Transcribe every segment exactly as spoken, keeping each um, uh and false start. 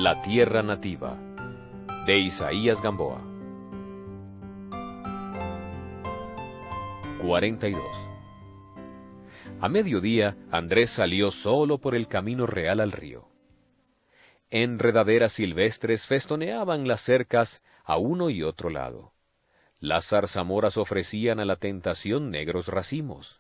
La tierra nativa, de Isaías Gamboa. cuarenta y dos. A mediodía, Andrés salió solo por el camino real al río. Enredaderas silvestres festoneaban las cercas a uno y otro lado. Las zarzamoras ofrecían a la tentación negros racimos.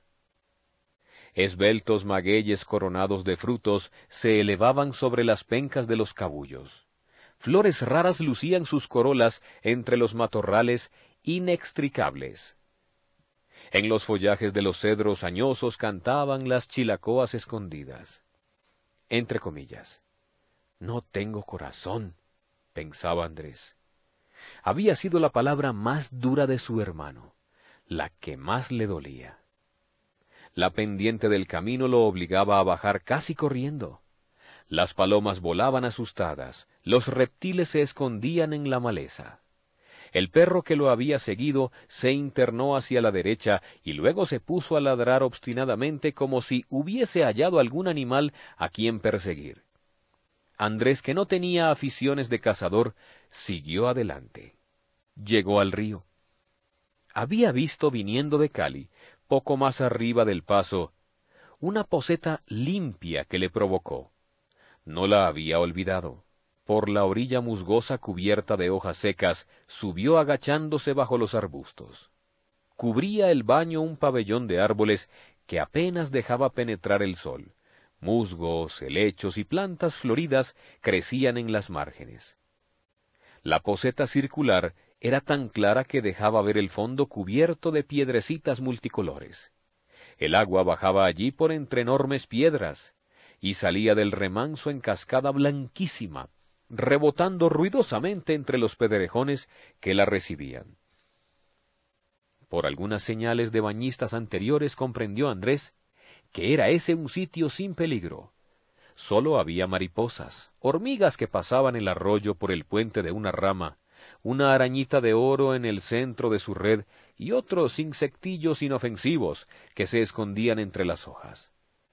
Esbeltos magueyes coronados de frutos se elevaban sobre las pencas de los cabullos. Flores raras lucían sus corolas entre los matorrales inextricables. En los follajes de los cedros añosos cantaban las chilacoas escondidas. Entre comillas. «No tengo corazón», pensaba Andrés. Había sido la palabra más dura de su hermano, la que más le dolía. La pendiente del camino lo obligaba a bajar casi corriendo. Las palomas volaban asustadas, los reptiles se escondían en la maleza. El perro que lo había seguido se internó hacia la derecha y luego se puso a ladrar obstinadamente como si hubiese hallado algún animal a quien perseguir. Andrés, que no tenía aficiones de cazador, siguió adelante. Llegó al río. Había visto viniendo de Cali, poco más arriba del paso, una poceta limpia que le provocó. No la había olvidado. Por la orilla musgosa cubierta de hojas secas, subió agachándose bajo los arbustos. Cubría el baño un pabellón de árboles que apenas dejaba penetrar el sol. Musgos, helechos y plantas floridas crecían en las márgenes. La poceta circular era tan clara que dejaba ver el fondo cubierto de piedrecitas multicolores. El agua bajaba allí por entre enormes piedras, y salía del remanso en cascada blanquísima, rebotando ruidosamente entre los pedregones que la recibían. Por algunas señales de bañistas anteriores comprendió Andrés que era ese un sitio sin peligro. Solo había mariposas, hormigas que pasaban el arroyo por el puente de una rama, una arañita de oro en el centro de su red y otros insectillos inofensivos que se escondían entre las hojas.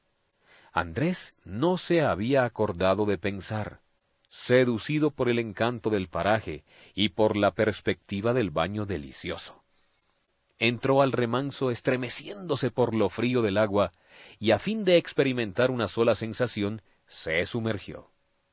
Andrés no se había acordado de pensar, seducido por el encanto del paraje y por la perspectiva del baño delicioso. Entró al remanso estremeciéndose por lo frío del agua, y a fin de experimentar una sola sensación, se sumergió.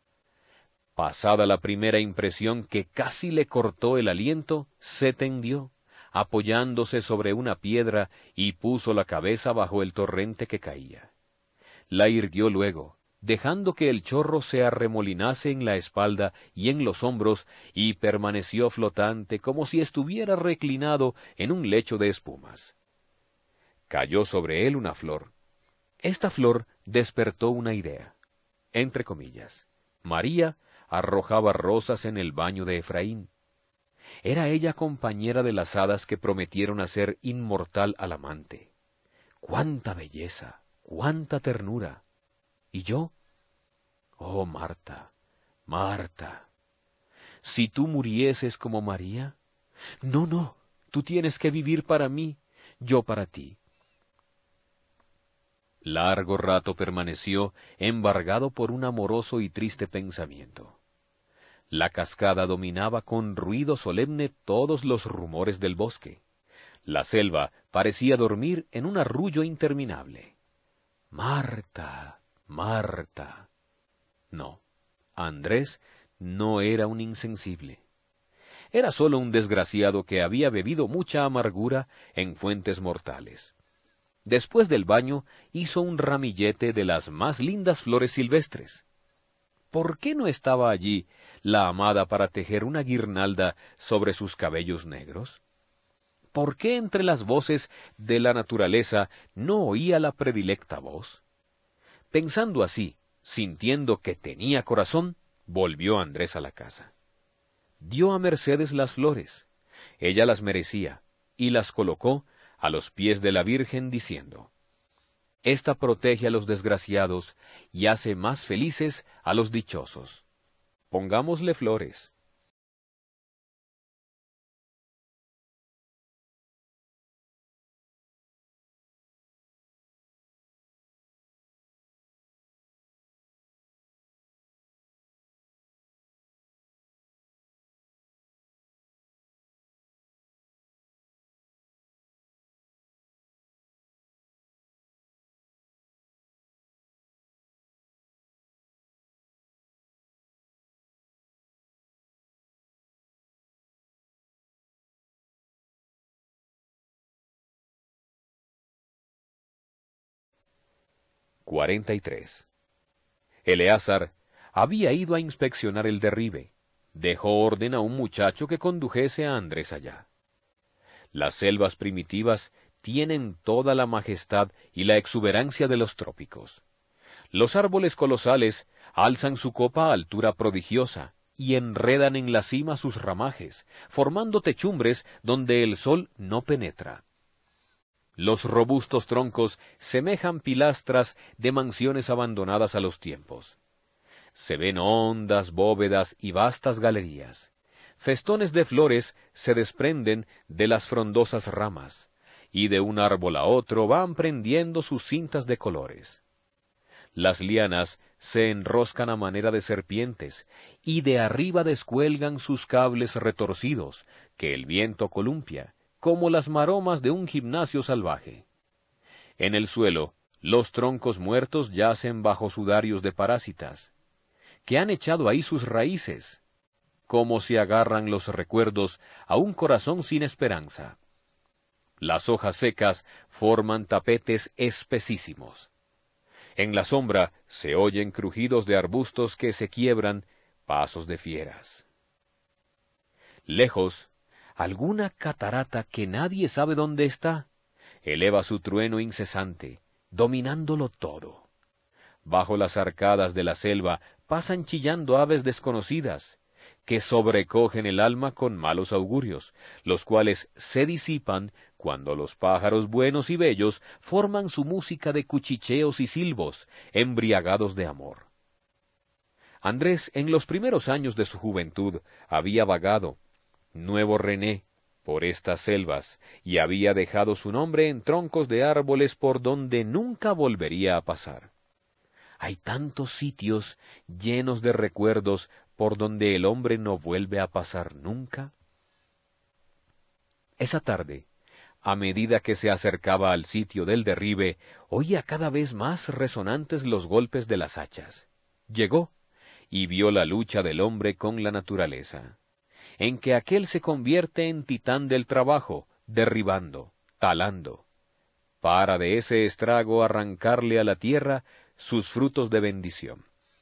Pasada la primera impresión que casi le cortó el aliento, se tendió, apoyándose sobre una piedra, y puso la cabeza bajo el torrente que caía. La irguió luego, dejando que el chorro se arremolinase en la espalda y en los hombros, y permaneció flotante como si estuviera reclinado en un lecho de espumas. Cayó sobre él una flor. Esta flor despertó una idea. Entre comillas, María arrojaba rosas en el baño de Efraín. Era ella compañera de las hadas que prometieron hacer inmortal al amante. ¡Cuánta belleza! ¡Cuánta ternura! ¿Y yo? Oh, Marta, Marta, si tú murieses como María. No, no, tú tienes que vivir para mí, yo para ti. Largo rato permaneció embargado por un amoroso y triste pensamiento. La cascada dominaba con ruido solemne todos los rumores del bosque. La selva parecía dormir en un arrullo interminable. Marta, Marta. No, Andrés no era un insensible. Era sólo un desgraciado que había bebido mucha amargura en fuentes mortales. Después del baño hizo un ramillete de las más lindas flores silvestres. ¿Por qué no estaba allí la amada para tejer una guirnalda sobre sus cabellos negros? ¿Por qué entre las voces de la naturaleza no oía la predilecta voz? Pensando así, sintiendo que tenía corazón, volvió Andrés a la casa. Dio a Mercedes las flores. Ella las merecía, y las colocó a los pies de la Virgen, diciendo: «Esta protege a los desgraciados y hace más felices a los dichosos. Pongámosle flores». cuarenta y tres. Eleazar había ido a inspeccionar el derribe. Dejó orden a un muchacho que condujese a Andrés allá. Las selvas primitivas tienen toda la majestad y la exuberancia de los trópicos. Los árboles colosales alzan su copa a altura prodigiosa y enredan en la cima sus ramajes, formando techumbres donde el sol no penetra. Los robustos troncos semejan pilastras de mansiones abandonadas a los tiempos. Se ven hondas bóvedas y vastas galerías. Festones de flores se desprenden de las frondosas ramas, y de un árbol a otro van prendiendo sus cintas de colores. Las lianas se enroscan a manera de serpientes, y de arriba descuelgan sus cables retorcidos, que el viento columpia, como las maromas de un gimnasio salvaje. En el suelo, los troncos muertos yacen bajo sudarios de parásitas, que han echado ahí sus raíces, como si agarran los recuerdos a un corazón sin esperanza. Las hojas secas forman tapetes espesísimos. En la sombra se oyen crujidos de arbustos que se quiebran, pasos de fieras. Lejos, alguna catarata que nadie sabe dónde está, eleva su trueno incesante, dominándolo todo. Bajo las arcadas de la selva pasan chillando aves desconocidas, que sobrecogen el alma con malos augurios, los cuales se disipan cuando los pájaros buenos y bellos forman su música de cuchicheos y silbos, embriagados de amor. Andrés, en los primeros años de su juventud, había vagado, nuevo René, por estas selvas, y había dejado su nombre en troncos de árboles por donde nunca volvería a pasar. Hay tantos sitios llenos de recuerdos por donde el hombre no vuelve a pasar nunca. Esa tarde, a medida que se acercaba al sitio del derribe, oía cada vez más resonantes los golpes de las hachas. Llegó y vio la lucha del hombre con la naturaleza, en que aquél se convierte en titán del trabajo, derribando, talando, para de ese estrago arrancarle a la tierra sus frutos de bendición.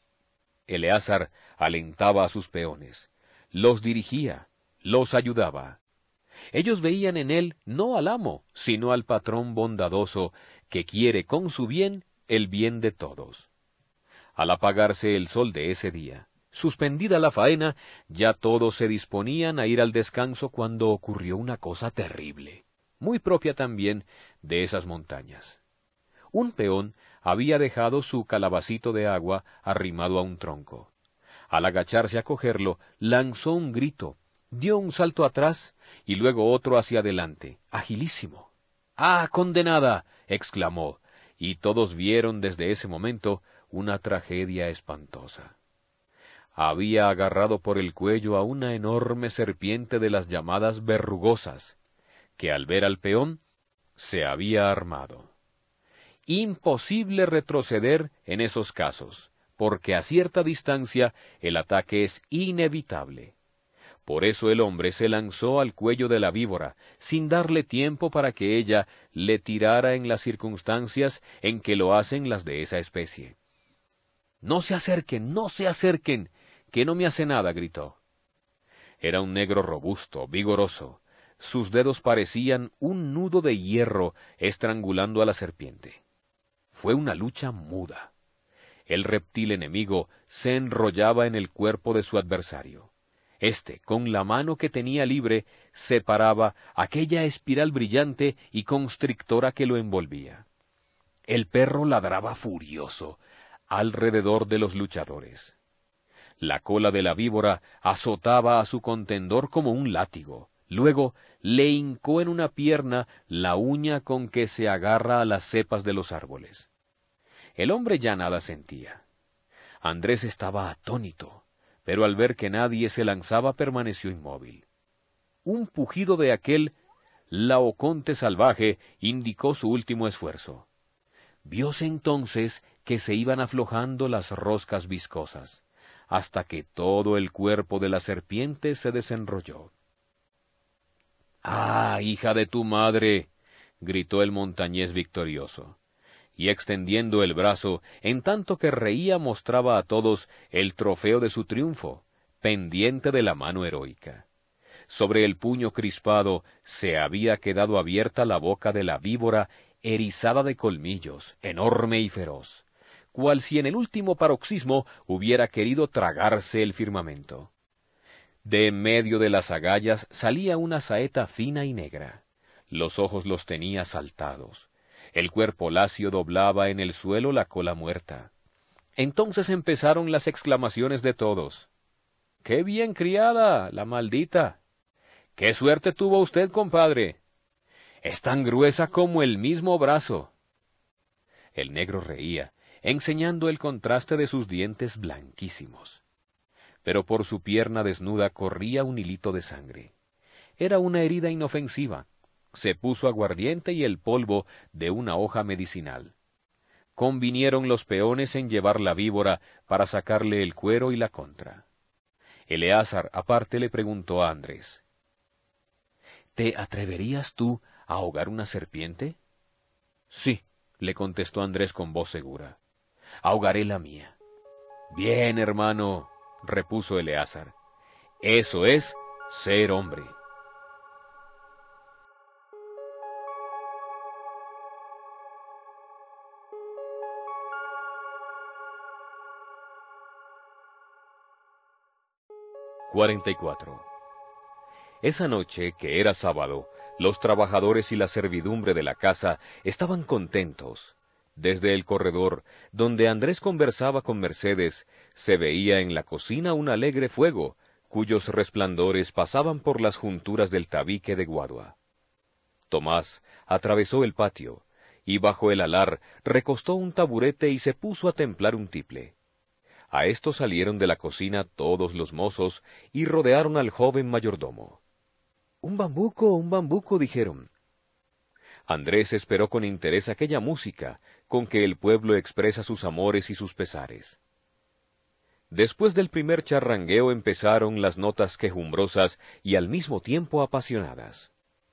Eleazar alentaba a sus peones, los dirigía, los ayudaba. Ellos veían en él no al amo, sino al patrón bondadoso, que quiere con su bien el bien de todos. Al apagarse el sol de ese día, suspendida la faena, ya todos se disponían a ir al descanso cuando ocurrió una cosa terrible, muy propia también de esas montañas. Un peón había dejado su calabacito de agua arrimado a un tronco. Al agacharse a cogerlo, lanzó un grito, dio un salto atrás y luego otro hacia adelante, agilísimo. ¡Ah, condenada!, exclamó, y todos vieron desde ese momento una tragedia espantosa. Había agarrado por el cuello a una enorme serpiente de las llamadas verrugosas, que al ver al peón se había armado. Imposible retroceder en esos casos, porque a cierta distancia el ataque es inevitable. Por eso el hombre se lanzó al cuello de la víbora, sin darle tiempo para que ella le tirara en las circunstancias en que lo hacen las de esa especie. «¡No se acerquen, no se acerquen!, que no me hace nada», gritó. Era un negro robusto, vigoroso. Sus dedos parecían un nudo de hierro estrangulando a la serpiente. Fue una lucha muda. El reptil enemigo se enrollaba en el cuerpo de su adversario. Este, con la mano que tenía libre, separaba aquella espiral brillante y constrictora que lo envolvía. El perro ladraba furioso alrededor de los luchadores. La cola de la víbora azotaba a su contendor como un látigo. Luego le hincó en una pierna la uña con que se agarra a las cepas de los árboles. El hombre ya nada sentía. Andrés estaba atónito, pero al ver que nadie se lanzaba permaneció inmóvil. Un pujido de aquel laoconte salvaje indicó su último esfuerzo. Vióse entonces que se iban aflojando las roscas viscosas, hasta que todo el cuerpo de la serpiente se desenrolló. «¡Ah, hija de tu madre!», gritó el montañés victorioso. y extendiendo el brazo, en tanto que reía mostraba a todos el trofeo de su triunfo, pendiente de la mano heroica. Sobre el puño crispado se había quedado abierta la boca de la víbora, erizada de colmillos, enorme y feroz, cual si en el último paroxismo hubiera querido tragarse el firmamento. De en medio de las agallas salía una saeta fina y negra. Los ojos los tenía saltados. El cuerpo lacio doblaba en el suelo la cola muerta. Entonces empezaron las exclamaciones de todos. ¡Qué bien criada, la maldita! ¡Qué suerte tuvo usted, compadre! Es tan gruesa como el mismo brazo. El negro reía, enseñando el contraste de sus dientes blanquísimos. Pero por su pierna desnuda corría un hilito de sangre. Era una herida inofensiva. Se puso aguardiente y el polvo de una hoja medicinal. Convinieron los peones en llevar la víbora para sacarle el cuero y la contra. Eleazar aparte le preguntó a Andrés, ¿te atreverías tú a ahogar una serpiente? Sí, le contestó Andrés con voz segura. Ahogaré la mía. Bien, hermano, repuso Eleazar. Eso es ser hombre. cuarenta y cuatro. Esa noche, que era sábado, los trabajadores y la servidumbre de la casa estaban contentos. Desde el corredor, donde Andrés conversaba con Mercedes, se veía en la cocina un alegre fuego, cuyos resplandores pasaban por las junturas del tabique de guadua. Tomás atravesó el patio, y bajo el alar recostó un taburete y se puso a templar un tiple. A esto salieron de la cocina todos los mozos y rodearon al joven mayordomo. —¡Un bambuco, un bambuco! —dijeron. Andrés esperó con interés aquella música con que el pueblo expresa sus amores y sus pesares. Después del primer charrangueo empezaron las notas quejumbrosas y al mismo tiempo apasionadas.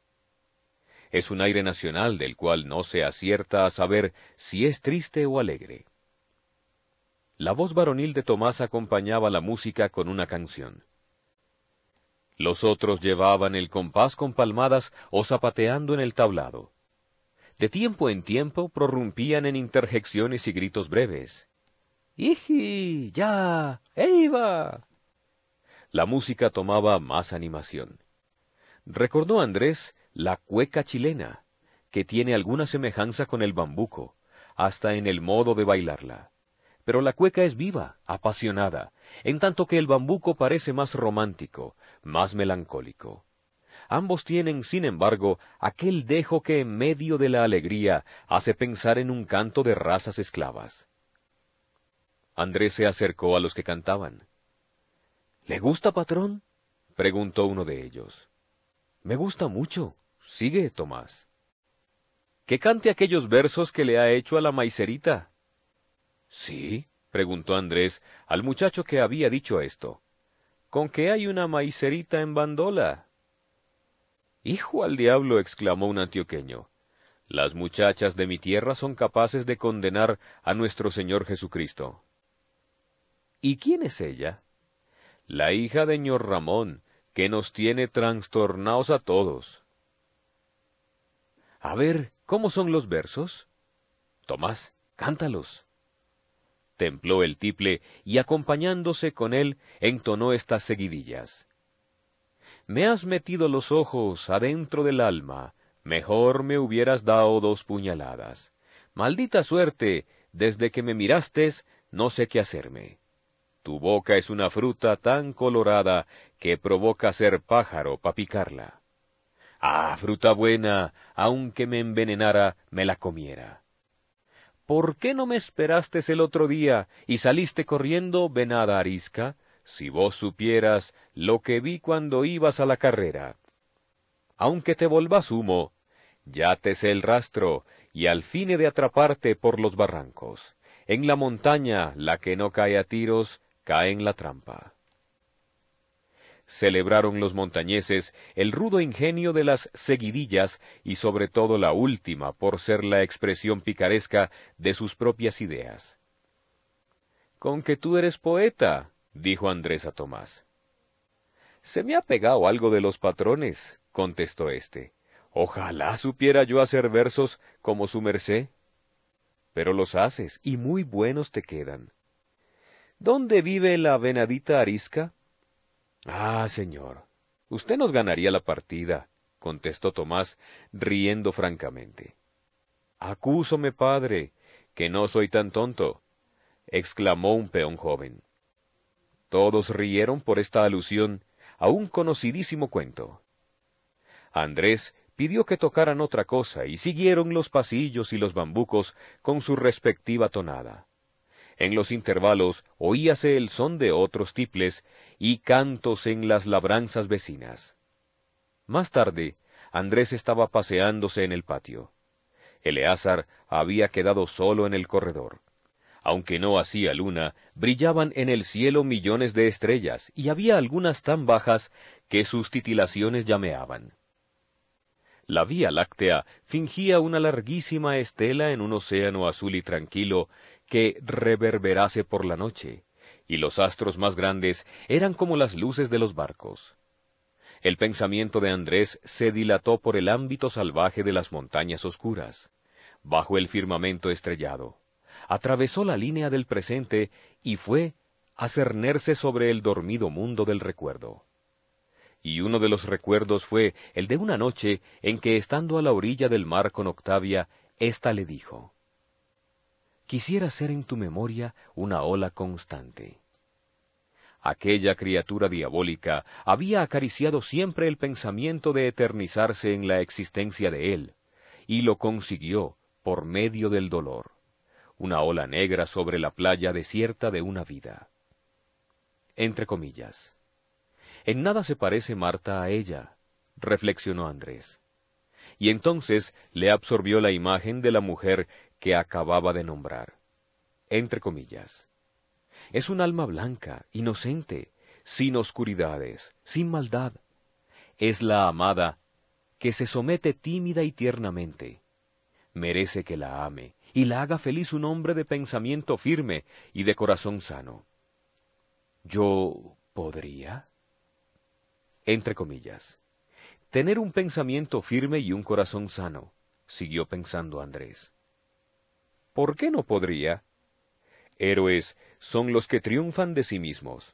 Es un aire nacional del cual no se acierta a saber si es triste o alegre. La voz varonil de Tomás acompañaba la música con una canción. Los otros llevaban el compás con palmadas o zapateando en el tablado. De tiempo en tiempo prorrumpían en interjecciones y gritos breves. ¡Iji! ¡Ya! ¡Eiva! La música tomaba más animación. Recordó Andrés la cueca chilena, que tiene alguna semejanza con el bambuco, hasta en el modo de bailarla. Pero la cueca es viva, apasionada, en tanto que el bambuco parece más romántico, más melancólico. Ambos tienen, sin embargo, aquel dejo que en medio de la alegría hace pensar en un canto de razas esclavas. Andrés se acercó a los que cantaban. —¿Le gusta, patrón? —preguntó uno de ellos. —Me gusta mucho. Sigue, Tomás. —Que cante aquellos versos que le ha hecho a la maicerita. —¿Sí? —preguntó Andrés al muchacho que había dicho esto. —¿Con qué hay una maicerita en bandola? —¡Hijo al diablo! —exclamó un antioqueño. Las muchachas de mi tierra son capaces de condenar a nuestro Señor Jesucristo. —¿Y quién es ella? —La hija de ñor Ramón, que nos tiene trastornados a todos. —A ver, ¿cómo son los versos? —Tomás, cántalos. Templó el tiple y acompañándose con él entonó estas seguidillas. Me has metido los ojos adentro del alma, mejor me hubieras dado dos puñaladas. Maldita suerte, desde que me mirastes, no sé qué hacerme. Tu boca es una fruta tan colorada que provoca ser pájaro pa' picarla. Ah, fruta buena, aunque me envenenara, me la comiera. ¿Por qué no me esperastes el otro día y saliste corriendo, venada arisca? Si vos supieras lo que vi cuando ibas a la carrera. Aunque te volvas humo, ya te sé el rastro, y al fin he de atraparte por los barrancos. En la montaña, la que no cae a tiros, cae en la trampa. celebraron los montañeses el rudo ingenio de las seguidillas y sobre todo la última por ser la expresión picaresca de sus propias ideas. «Con que tú eres poeta», dijo Andrés a Tomás. «Se me ha pegado algo de los patrones», contestó éste. «Ojalá supiera yo hacer versos como su merced». «Pero los haces, y muy buenos te quedan». «¿Dónde vive la venadita arisca?» «Ah, señor, usted nos ganaría la partida», contestó Tomás, riendo francamente. «Acúsome, padre, que no soy tan tonto», exclamó un peón joven. Todos rieron por esta alusión a un conocidísimo cuento. Andrés pidió que tocaran otra cosa y siguieron los pasillos y los bambucos con su respectiva tonada. En los intervalos oíase el son de otros tiples y cantos en las labranzas vecinas. Más tarde, Andrés estaba paseándose en el patio. Eleazar había quedado solo en el corredor. Aunque no hacía luna, brillaban en el cielo millones de estrellas, y había algunas tan bajas que sus titilaciones llameaban. La Vía Láctea fingía una larguísima estela en un océano azul y tranquilo que reverberase por la noche, y los astros más grandes eran como las luces de los barcos. El pensamiento de Andrés se dilató por el ámbito salvaje de las montañas oscuras, bajo el firmamento estrellado. Atravesó la línea del presente y fue a cernerse sobre el dormido mundo del recuerdo. Y uno de los recuerdos fue el de una noche en que, estando a la orilla del mar con Octavia, ésta le dijo: «Quisiera ser en tu memoria una ola constante». Aquella criatura diabólica había acariciado siempre el pensamiento de eternizarse en la existencia de él, y lo consiguió por medio del dolor. Una ola negra sobre la playa desierta de una vida. Entre comillas. En nada se parece Marta a ella, reflexionó Andrés. Y entonces le absorbió la imagen de la mujer que acababa de nombrar. Entre comillas. Es un alma blanca, inocente, sin oscuridades, sin maldad. Es la amada que se somete tímida y tiernamente. Merece que la ame y la haga feliz un hombre de pensamiento firme y de corazón sano. ¿Yo podría? Entre comillas. Tener un pensamiento firme y un corazón sano, siguió pensando Andrés. ¿Por qué no podría? Héroes son los que triunfan de sí mismos.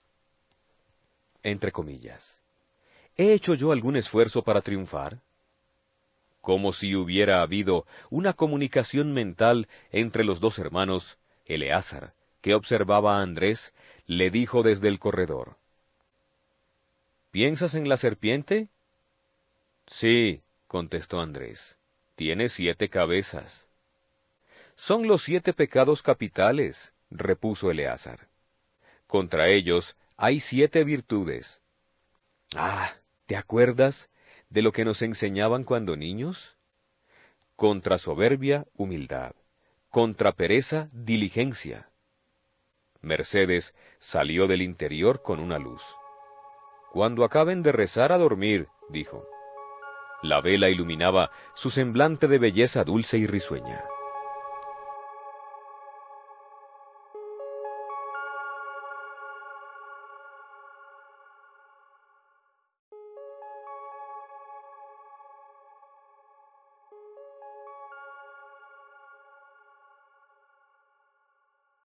Entre comillas. ¿He hecho yo algún esfuerzo para triunfar? Como si hubiera habido una comunicación mental entre los dos hermanos, Eleazar, que observaba a Andrés, le dijo desde el corredor: ¿Piensas en la serpiente? Sí, contestó Andrés, tiene siete cabezas. Son los siete pecados capitales, repuso Eleazar. Contra ellos hay siete virtudes. Ah, ¿te acuerdas de lo que nos enseñaban cuando niños? Contra soberbia, humildad. Contra pereza, diligencia. Mercedes salió del interior con una luz. Cuando acaben de rezar, a dormir, dijo. La vela iluminaba su semblante de belleza dulce y risueña.